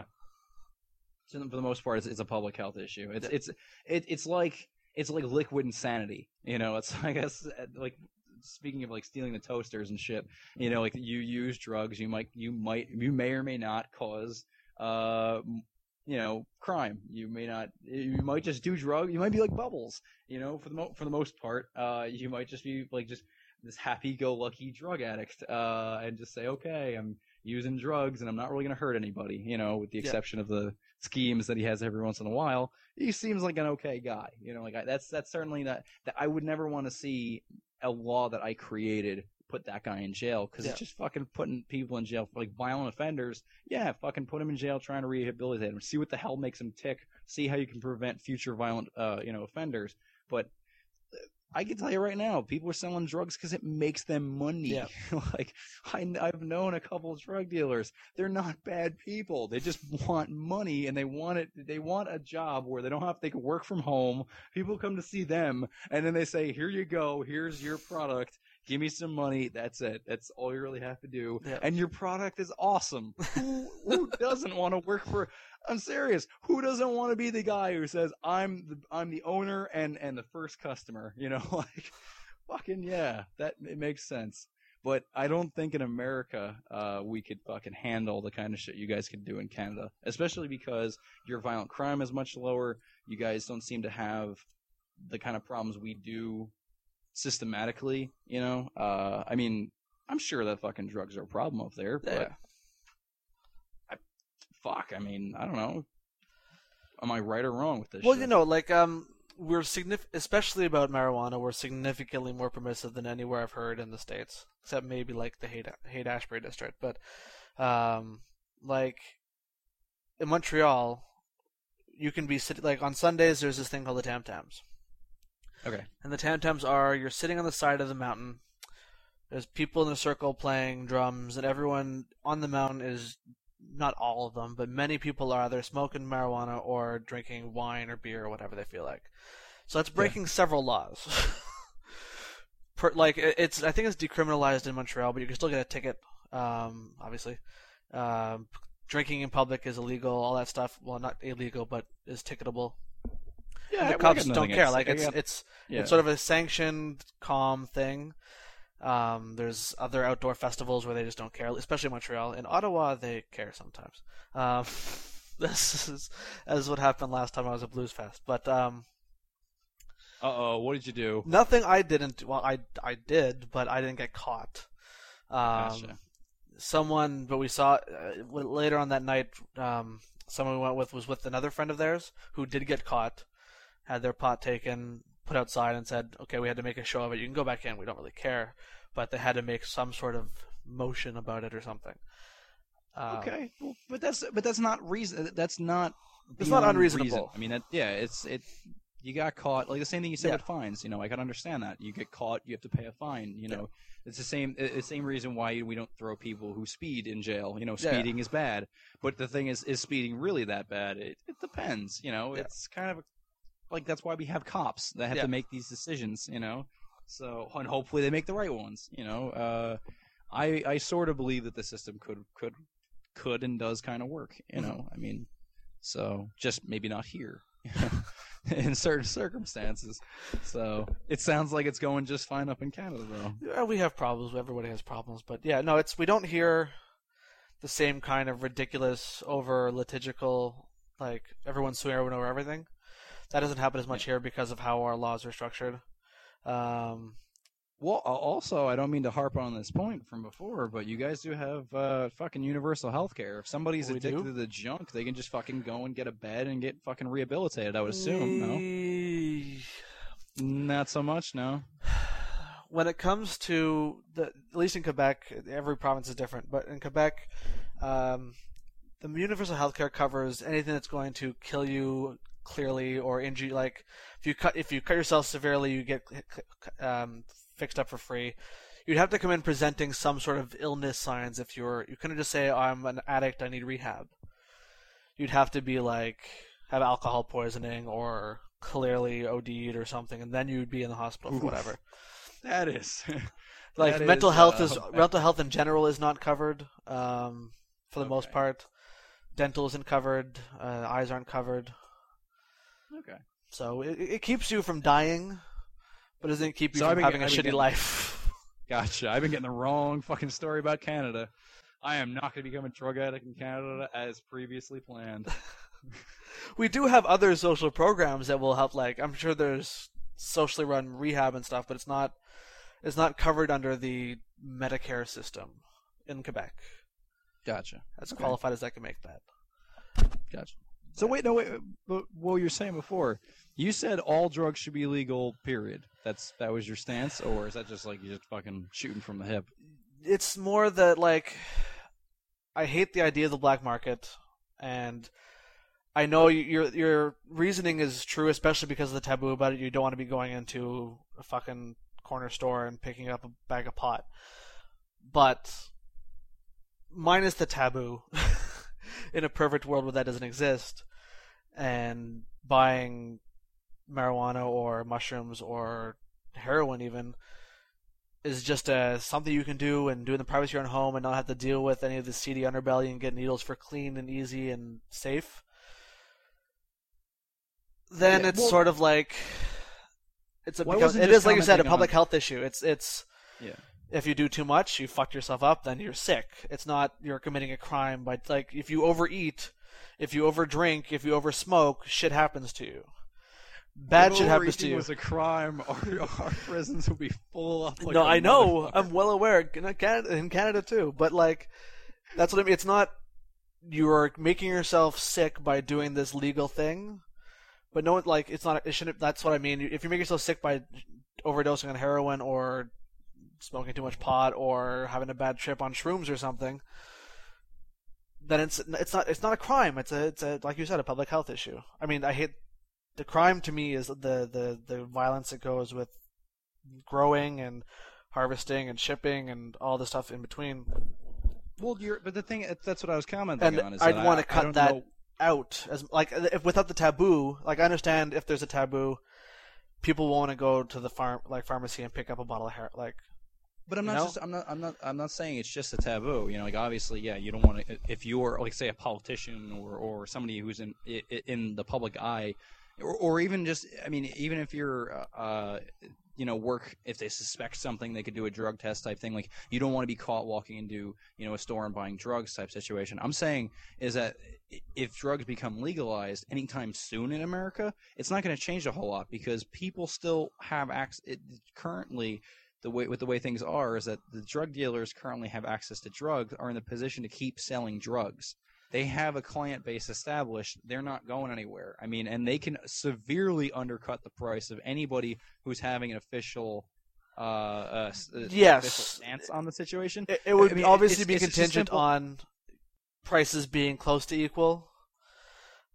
for the most part, it's, it's a public health issue. It's it's it, it's like it's like liquid insanity. You know, it's I guess like speaking of like stealing the toasters and shit. You know, like you use drugs, you might you might you may or may not cause uh you know crime. You may not. You might just do drugs. You might be like Bubbles. You know, for the mo- for the most part, uh, you might just be like just this happy-go-lucky drug addict, uh, and just say, okay, I'm using drugs and I'm not really going to hurt anybody, you know, with the Yeah. exception of the schemes that he has every once in a while. He seems like an okay guy, you know, like I, that's that's certainly not that I would never want to see a law that I created put that guy in jail, because Yeah. it's just fucking putting people in jail for like violent offenders. Yeah, fucking put him in jail, trying to rehabilitate him, see what the hell makes him tick, see how you can prevent future violent, uh, you know, offenders. But I can tell you right now, people are selling drugs because it makes them money. Yeah. Like, I, I've known a couple of drug dealers. They're not bad people. They just want money, and they want it. They want a job where they don't have. They can work from home. People come to see them, and then they say, "Here you go. Here's your product. Give me some money." That's it. That's all you really have to do. Yeah. And your product is awesome. Who, who doesn't want to work for? I'm serious. Who doesn't want to be the guy who says, I'm the I'm the owner and, and the first customer? You know, like, fucking yeah, that it makes sense. But I don't think in America uh, we could fucking handle the kind of shit you guys could do in Canada, especially because your violent crime is much lower. You guys don't seem to have the kind of problems we do systematically. You know, uh, I mean, I'm sure that fucking drugs are a problem up there, but. Yeah. Fuck, I mean, I don't know. Am I right or wrong with this Well, shit? you know, like um, we're signif- especially about marijuana, we're significantly more permissive than anywhere I've heard in the States, except maybe like the Haight Haight Ashbury district. But um, like in Montreal, you can be sitting like on Sundays. There's this thing called the Tam Tams, Okay. and the Tam Tams are you're sitting on the side of the mountain. There's people in a circle playing drums, and everyone on the mountain is. Not all of them, but many people are either smoking marijuana or drinking wine or beer or whatever they feel like. So that's breaking several laws. per, like it's, I think it's decriminalized in Montreal, but you can still get a ticket. Um, obviously, um, drinking in public is illegal. All that stuff. Well, not illegal, but is ticketable. Yeah, And the I- I cops got don't nothing care. against- Like I it's got- it's yeah. it's sort of a sanctioned, calm thing. Um, there's other outdoor festivals where they just don't care, especially in Montreal. In Ottawa, they care sometimes. Um, this is as what happened last time I was at Blues Fest. But um, Uh-oh, what did you do? nothing I didn't. Well, I I did, but I didn't get caught. Um, Gotcha. Someone, but we saw uh, later on that night. Um, someone we went with was with another friend of theirs who did get caught, had their pot taken. Put outside and said, okay, we had to make a show of it. You can go back in. We don't really care. But they had to make some sort of motion about it or something. Um, Okay, well, but that's but that's not reason. That's not. It's not beyond unreasonable. reason. I mean, that, yeah, it's it. you got caught. Like the same thing you said Yeah. with fines. You know, I can understand that. You get caught, you have to pay a fine. You know, Yeah. it's the same. It's the same reason why we don't throw people who speed in jail. You know, Yeah. speeding is bad. But the thing is, is speeding really that bad? It it depends. You know, Yeah. it's kind of a, like that's why we have cops that have Yeah. to make these decisions. You know, so and hopefully they make the right ones. You know, uh, I I sort of believe that the system could could could and does kind of work. You know, Mm-hmm. I mean, so just maybe not here. In certain circumstances. So it sounds like it's going just fine up in Canada, though. Yeah, we have problems. Everybody has problems, but yeah, no, it's we don't hear the same kind of ridiculous, over litigical, like everyone's suing everyone over everything. That doesn't happen as much here because of how our laws are structured. Um, Well, uh, also, I don't mean to harp on this point from before, but you guys do have uh, fucking universal health care. If somebody's We addicted do? to the junk, they can just fucking go and get a bed and get fucking rehabilitated, I would assume, no? we- Not so much, no? When it comes to the, at least in Quebec, every province is different, but in Quebec, um, the universal healthcare covers anything that's going to kill you clearly or injure. Like if you cut if you cut yourself severely, you get um, fixed up for free. You'd have to come in presenting some sort of illness signs. If you're, you couldn't just say, "I'm an addict, I need rehab." You'd have to be like have alcohol poisoning or clearly O D'd or something, and then you'd be in the hospital for Oof. whatever. That is. Like that mental is, health uh, is mental health in general is not covered um, for the most Okay. part. Dental isn't covered. Uh, eyes aren't covered. Okay. So it, it keeps you from dying, but doesn't keep you So I've from been- having a I've been shitty getting- life. Gotcha. I've been getting the wrong fucking story about Canada. I am not going to become a drug addict in Canada as previously planned. We do have other social programs that will help. Like I'm sure there's socially run rehab and stuff, but it's not it's not covered under the Medicare system in Quebec. Gotcha. As Okay. qualified as I can make that. Gotcha. So wait, no, wait. But what you were saying before, you said all drugs should be legal. Period. That's that was your stance, or is that just like you're just fucking shooting from the hip? It's more that like I hate the idea of the black market, and I know you- your your reasoning is true, especially because of the taboo about it. You don't want to be going into a fucking corner store and picking up a bag of pot, but minus the taboo, in a perfect world where that doesn't exist, and buying marijuana or mushrooms or heroin even is just uh, something you can do and do in the privacy of your own home and not have to deal with any of the seedy underbelly and get needles for clean and easy and safe, then Yeah, it's well- sort of like it's a Well, I because, wasn't it just is like you said a commenting public on- health issue. It's it's Yeah. if you do too much, you fuck yourself up, then you're sick. It's not you're committing a crime, but like if you overeat, if you overdrink, if you oversmoke, shit happens to you. Bad If shit happens to overeating you. was a crime, our, our prisons would be full up. Like no, a I know. motherfucker. I'm well aware. In Canada, in Canada too. But like, that's what I mean. It's not you're making yourself sick by doing this legal thing, but no, like it's not. It shouldn't. That's what I mean. If you make yourself sick by overdosing on heroin or smoking too much pot or having a bad trip on shrooms or something, then it's it's not it's not a crime. It's a it's a like you said a public health issue. I mean, I hate the crime to me is the the the violence that goes with growing and harvesting and shipping and all the stuff in between. Well, you're, but the thing that's what I was commenting And on. Is I'd that want I- to I cut don't that know- out as like if without the taboo. Like I understand if there's a taboo, people want to go to the farm like pharmacy and pick up a bottle of hair. Like, But I'm You not know? just I'm not I'm not I'm not saying it's just a taboo. You know, like obviously, yeah, you don't want to if you're like say a politician or or somebody who's in i- i- in the public eye, or or even just I mean even if you're uh, uh you know work if they suspect something they could do a drug test type thing. Like you don't want to be caught walking into you know a store and buying drugs type situation. I'm saying is that i- if drugs become legalized anytime soon in America, it's not going to change a whole lot because people still have access. It, currently, the way with the way things are is that the drug dealers currently have access to drugs are in the position to keep selling drugs. They have a client base established. They're not going anywhere. I mean, and they can severely undercut the price of anybody who's having an official, uh, uh, s- uh, Yes. official stance on the situation. it, it would I mean, obviously it's- be it's just contingent simple- on prices being close to equal.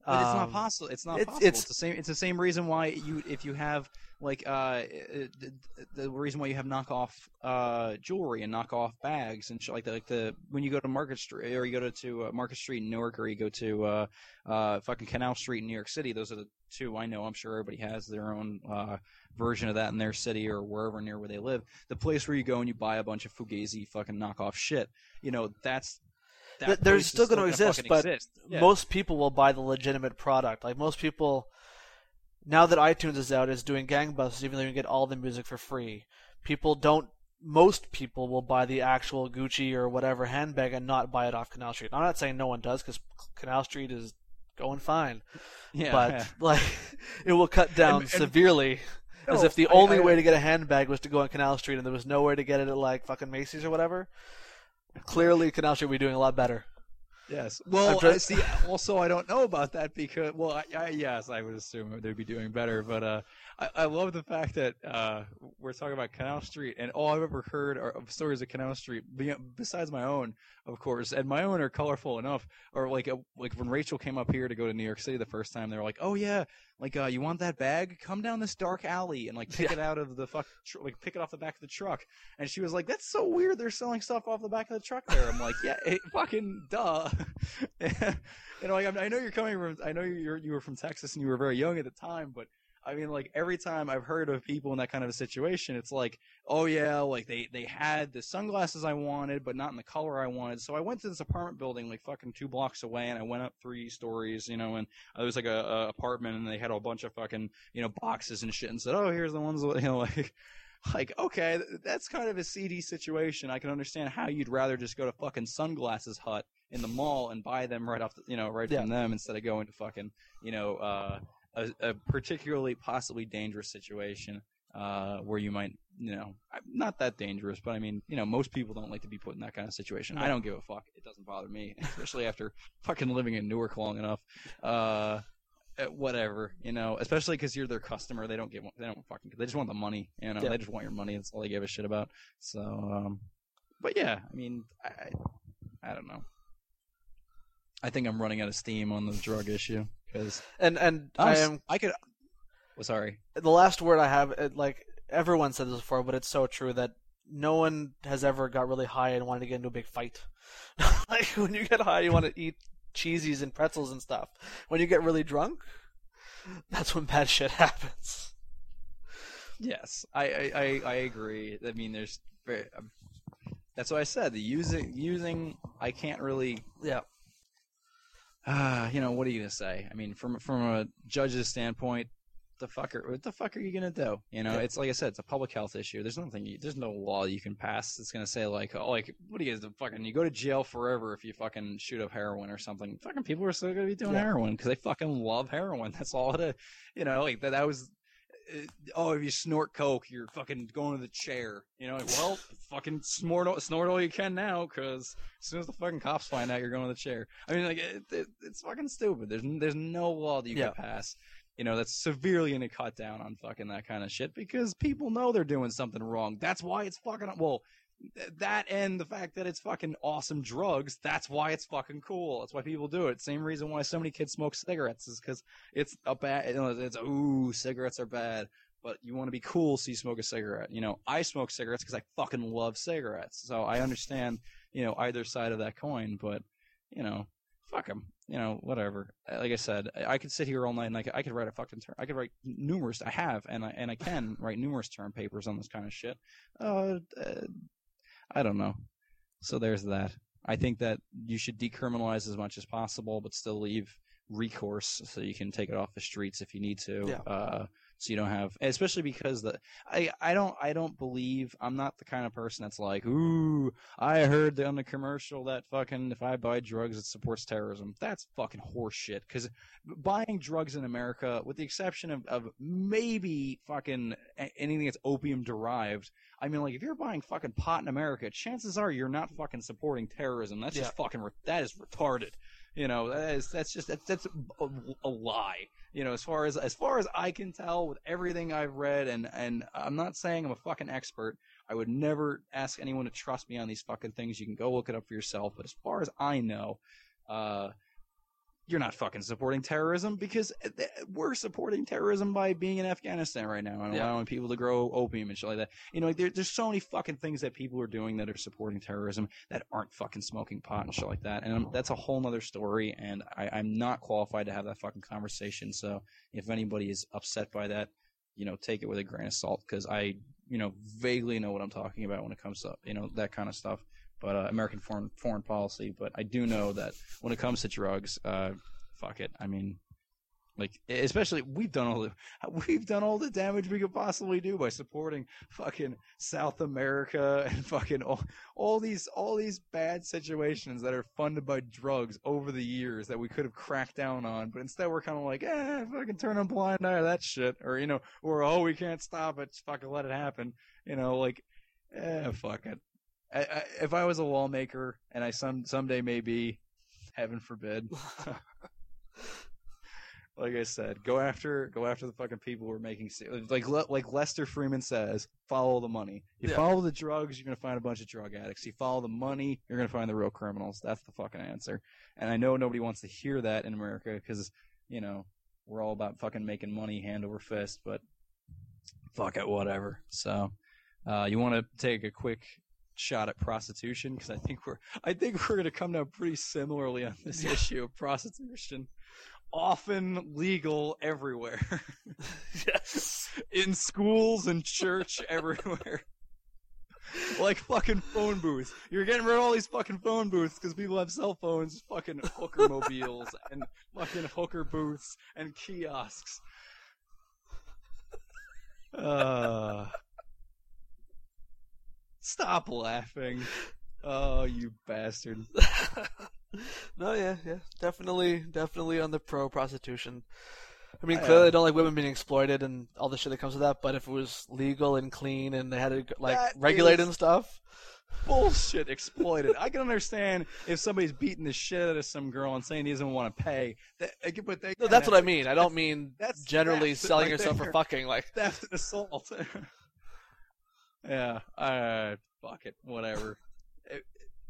But it's not Um, possible. It's not it's possible. it's It's the same. It's the same reason why you, if you have like uh, the, the reason why you have knockoff uh jewelry and knockoff bags and shit like that. Like the when you go to Market Street or you go to, to uh, Market Street in Newark or you go to uh uh fucking Canal Street in New York City. Those are the two I know. I'm sure everybody has their own uh version of that in their city or wherever near where they live. The place where you go and you buy a bunch of fugazi fucking knockoff shit. You know that's. Th- there's still going to exist, but exist. Yeah. most people will buy the legitimate product. Like most people, now that iTunes is out, is doing gangbusters, even though you can get all the music for free. People don't. Most people will buy the actual Gucci or whatever handbag and not buy it off Canal Street. I'm not saying no one does because Canal Street is going fine, yeah, but yeah. like it will cut down And- and- severely. As No, if the I- only I- way to get a handbag was to go on Canal Street and there was nowhere to get it at like fucking Macy's or whatever. Clearly, Canal Street would be doing a lot better. Yes. Well, try- I see. Also, I don't know about that because, well, I, I, yes, I would assume they'd be doing better. But uh, I, I love the fact that uh, we're talking about Canal Street, and all I've ever heard are of stories of Canal Street, be- besides my own, of course, and my own are colorful enough. Or like, a, like when Rachel came up here to go to New York City the first time, they were like, "Oh yeah, like uh, you want that bag? Come down this dark alley and like pick Yeah. it out of the fuck, tr- like pick it off the back of the truck." And she was like, "That's so weird. They're selling stuff off the back of the truck there." I'm like, "Yeah, it, fucking duh." You know, like I know you're coming from. I know you're you were from Texas and you were very young at the time, but I mean, like every time I've heard of people in that kind of a situation, it's like, oh yeah, like they they had the sunglasses I wanted, but not in the color I wanted. So I went to this apartment building like fucking two blocks away, and I went up three stories, you know, and it was like a, a apartment, and they had a bunch of fucking you know boxes and shit, and said, oh, here's the ones, you know, like. Like, okay, that's kind of a seedy situation. I can understand how you'd rather just go to fucking Sunglasses Hut in the mall and buy them right off, the, you know, right Yeah. from them instead of going to fucking, you know, uh, a, a particularly possibly dangerous situation uh, where you might, you know, not that dangerous, but I mean, you know, most people don't like to be put in that kind of situation. I don't give a fuck. It doesn't bother me, especially after fucking living in Newark long enough. Uh, whatever, you know, especially because you're their customer. They don't get, they don't fucking, they just want the money, you know, Yeah. they just want your money. That's all they give a shit about. So, um, but yeah, I mean, I, I, I don't know. I think I'm running out of steam on the drug issue because And and I I am I could. Well, sorry. the last word I have. It, like everyone said this before, but it's so true that no one has ever got really high and wanted to get into a big fight. Like when you get high, you want to eat cheesies and pretzels and stuff. When you get really drunk, that's when bad shit happens. Yes, I I, I, I agree. I mean, there's very. Um, that's what I said. The using using I can't really. Yeah. Uh, you know, what are you gonna say? I mean, from from a judge's standpoint, the fucker, what the fuck are you gonna do? You know, Yeah. it's like I said, it's a public health issue. There's nothing, you, there's no law you can pass that's gonna say like, oh, like, what do you guys do? Fucking, you go to jail forever if you fucking shoot up heroin or something. Fucking people are still gonna be doing Yeah. heroin because they fucking love heroin. That's all it is. You know, like that. That was. uh, Oh, if you snort coke, you're fucking going to the chair. You know, like, well, fucking snort all, snort all you can now, because as soon as the fucking cops find out, you're going to the chair. I mean, like, it, it, it's fucking stupid. There's there's no law that you Yeah. can pass, you know, that's severely gonna cut down on fucking that kind of shit because people know they're doing something wrong. That's why it's fucking well. th- That and the fact that it's fucking awesome drugs, that's why it's fucking cool. That's why people do it. Same reason why so many kids smoke cigarettes is because it's a bad, you know, it's, ooh, cigarettes are bad. But you want to be cool, so you smoke a cigarette. You know, I smoke cigarettes because I fucking love cigarettes. So I understand, you know, either side of that coin. But, you know, fuck them. You know, whatever. Like I said, I I could sit here all night and I could, I could write a fucking term. I could write numerous. I have and I and I can write numerous term papers on this kind of shit. Uh, uh I don't know. So there's that. I think that you should decriminalize as much as possible, but still leave recourse so you can take it off the streets if you need to. Yeah. Uh, so you don't have, especially because the I I don't I don't believe I'm not the kind of person that's like, ooh, I heard on the commercial that fucking if I buy drugs it supports terrorism. That's fucking horseshit. Because buying drugs in America, with the exception of, of maybe fucking a- anything that's opium derived. I mean, like, if you're buying fucking pot in America, chances are you're not fucking supporting terrorism. That's just fucking, re- that is retarded. You know, that is, that's just, that's, that's a, a lie. You know, as far as, as far as I can tell with everything I've read, and, and I'm not saying I'm a fucking expert. I would never ask anyone to trust me on these fucking things. You can go look it up for yourself. But as far as I know, uh, you're not fucking supporting terrorism because we're supporting terrorism by being in Afghanistan right now and Yeah. allowing people to grow opium and shit like that. You know, like there, there's so many fucking things that people are doing that are supporting terrorism that aren't fucking smoking pot and shit like that. And that's a whole nother story, and I, I'm not qualified to have that fucking conversation. So if anybody is upset by that, you know, take it with a grain of salt, because I, you know, vaguely know what I'm talking about when it comes to, you know, that kind of stuff. But uh, American foreign foreign policy. But I do know that when it comes to drugs, uh, fuck it. I mean, like, especially we've done all the we've done all the damage we could possibly do by supporting fucking South America and fucking all, all these all these bad situations that are funded by drugs over the years that we could have cracked down on. But instead, we're kind of like, eh, fucking turn a blind eye to that shit, or you know, or oh, we can't stop it, just fucking let it happen. You know, like, eh, fuck it. I, I, if I was a lawmaker, and I some someday may be, heaven forbid, like I said, go after go after the fucking people who are making like like Lester Freeman says, follow the money. You Yeah. follow the drugs, you're gonna find a bunch of drug addicts. You follow the money, you're gonna find the real criminals. That's the fucking answer. And I know nobody wants to hear that in America because you know we're all about fucking making money hand over fist. But fuck it, whatever. So uh, you want to take a quick shot at prostitution, because I think we're I think we're gonna come down pretty similarly on this issue of prostitution. Often legal everywhere. Yes. In schools and church, everywhere. Like fucking phone booths. You're getting rid of all these fucking phone booths because people have cell phones, fucking hooker mobiles, and fucking hooker booths and kiosks. Uh, stop laughing. Oh, you bastard. No, yeah, yeah, definitely, definitely on the pro prostitution. I mean, Yeah. clearly, I don't like women being exploited and all the shit that comes with that. But if it was legal and clean and they had to like That regulate is- and stuff, Bullshit exploited. I can understand if somebody's beating the shit out of some girl and saying he doesn't want to pay. That, but they, no, that's what I mean. I don't mean that's generally theft selling right yourself there. for fucking. Like, Theft and assault. Yeah, uh, fuck it, whatever. It-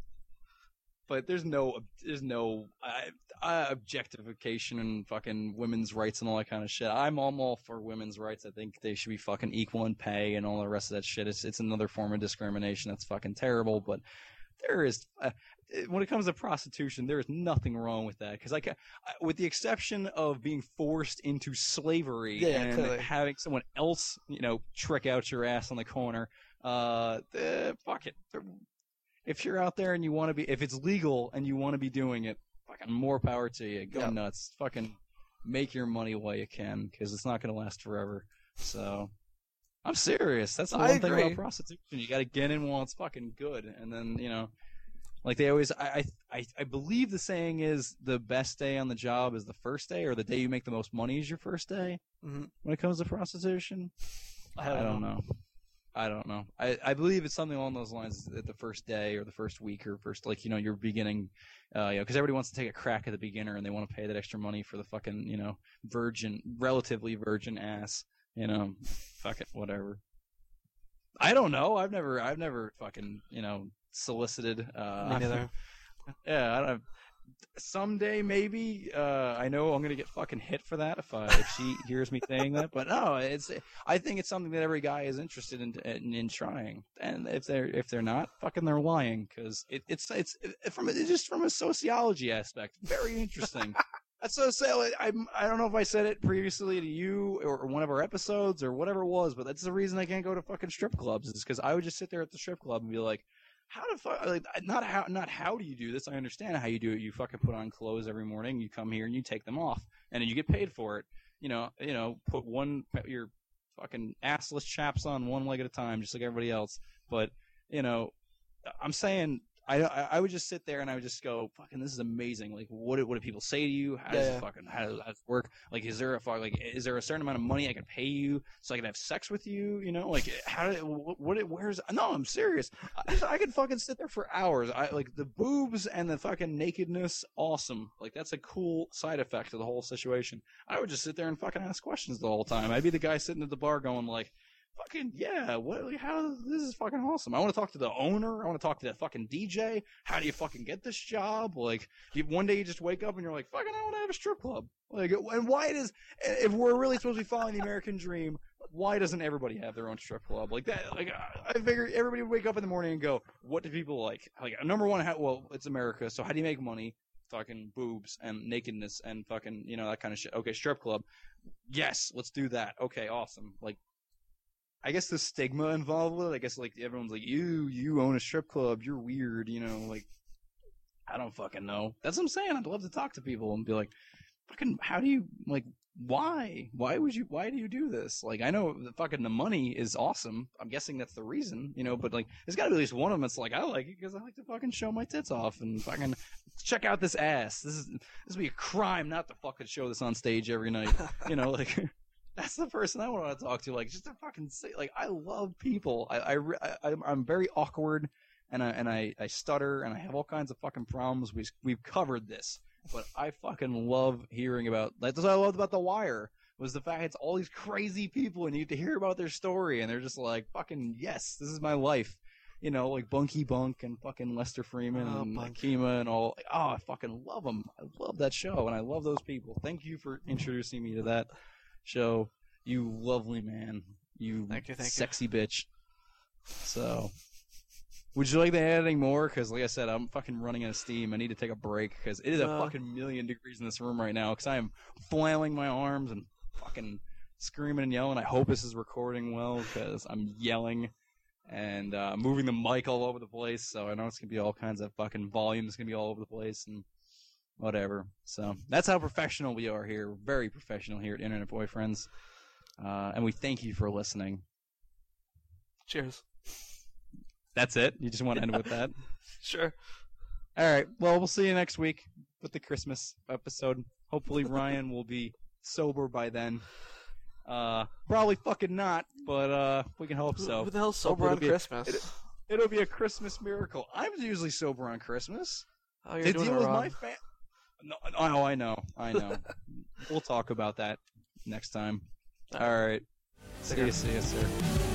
but there's no, there's no uh, uh, objectification and fucking women's rights and all that kind of shit. I'm all, all for women's rights. I think they should be fucking equal in pay and all the rest of that shit. It's it's another form of discrimination that's fucking terrible. But there is, uh, when it comes to prostitution, there is nothing wrong with that. Because like, uh, with the exception of being forced into slavery Yeah, and clearly. having someone else, you know, trick out your ass on the corner. Uh, eh, fuck it. If you're out there and you want to be, if it's legal and you want to be doing it, fucking more power to you. Go Yeah. nuts. Fucking make your money while you can, because it's not going to last forever. So, I'm serious. That's the I one thing agree. about prostitution. You got to get in while it's fucking good, and then you know, like they always. I I I- I believe the saying is the best day on the job is the first day, or the day you make the most money is your first day. Mhm. When it comes to prostitution, I I don't don't know. I don't know. I, I believe it's something along those lines at the first day or the first week or first, like, you know, you're beginning, uh, you know, because everybody wants to take a crack at the beginner and they want to pay that extra money for the fucking, you know, virgin, relatively virgin ass, you know, fuck it, whatever. I don't know. I've never, I've never fucking, you know, solicited. Uh, Me neither. Yeah, I don't. Someday, maybe. Uh, I know I'm gonna get fucking hit for that if uh, if she hears me saying that. But no, it's. I think it's something that every guy is interested in in, in trying. And if they're if they're not, fucking they're lying, because it, it's it's it, from it's just from a sociology aspect, very interesting. That's so say I I don't know if I said it previously to you or, or one of our episodes or whatever it was, but that's the reason I can't go to fucking strip clubs is because I would just sit there at the strip club and be like, how the fuck, like, not how, not how do you do this? I understand how you do it. You fucking put on clothes every morning. You come here and you take them off, and then you get paid for it. You know, you know, put one your fucking assless chaps on one leg at a time, just like everybody else. But you know, I'm saying I I would just sit there and I would just go, fucking, this is amazing. Like, what do, what do people say to you? How does Yeah, it yeah. fucking how does, how does it work? Like, is there a fuck like is there a certain amount of money I can pay you so I can have sex with you? You know, like how did what, what where's no? I'm serious. I, I could fucking sit there for hours. I like the boobs and the fucking nakedness. Awesome. Like that's a cool side effect of the whole situation. I would just sit there and fucking ask questions the whole time. I'd be the guy sitting at the bar going like, fucking yeah, what? Like, how? This is fucking awesome. I want to talk to the owner. I want to talk to the fucking D J. How do you fucking get this job? Like, you, one day you just wake up and you're like, fucking, I want to have a strip club. Like, and why it is? If we're really supposed to be following the American dream, why doesn't everybody have their own strip club like that? Like, I figure everybody would wake up in the morning and go, what do people like? Like, number one, how, well, it's America, so how do you make money? Fucking boobs and nakedness and fucking, you know, that kind of shit. Okay, strip club. Yes, let's do that. Okay, awesome. Like, I guess the stigma involved with it, I guess, like, everyone's like, you, you own a strip club, you're weird, you know, like, I don't fucking know. That's what I'm saying. I'd love to talk to people and be like, fucking, how do you, like, why? Why would you, why do you do this? Like, I know the fucking, the money is awesome. I'm guessing that's the reason, you know, but, like, there's gotta be at least one of them that's like, I like it because I like to fucking show my tits off and fucking check out this ass. This is, this would be a crime not to fucking show this on stage every night, you know, like... That's the person I want to talk to. Like, just to fucking say, like, I love people. I, I, I I'm very awkward, and I and I, I stutter, and I have all kinds of fucking problems. We we've covered this, but I fucking love hearing about. That's what I loved about The Wire was the fact it's all these crazy people, and you get to hear about their story, and they're just like, fucking yes, this is my life. You know, like Bunky Bunk and fucking Lester Freeman Oh, and Bunk. Akima and all. Like, oh, I fucking love them. I love that show, and I love those people. Thank you for introducing me to that show, you lovely man, you, Thank you, thank you. sexy bitch. So, would you like to add anything more? Because, like I said, I'm fucking running out of steam. I need to take a break because it is a Uh. fucking million degrees in this room right now. Because I am flailing my arms and fucking screaming and yelling. I hope this is recording well because I'm yelling and uh, moving the mic all over the place. So I know it's gonna be all kinds of fucking volume. It's gonna be all over the place and whatever. So that's how professional we are here. We're very professional here at Internet Boyfriends. Uh, and we thank you for listening. Cheers. That's it? You just want to end with that? Sure. All right. Well, we'll see you next week with the Christmas episode. Hopefully Ryan will be sober by then. Uh, probably fucking not, but uh, we can hope so. Who the hell's sober Hopefully on it'll be a- Christmas? it- It'll be a Christmas miracle. I'm usually sober on Christmas. oh, you're To doing deal it with wrong. my fam. No, oh, I know. I know. We'll talk about that next time. All right. See you, see you, sir.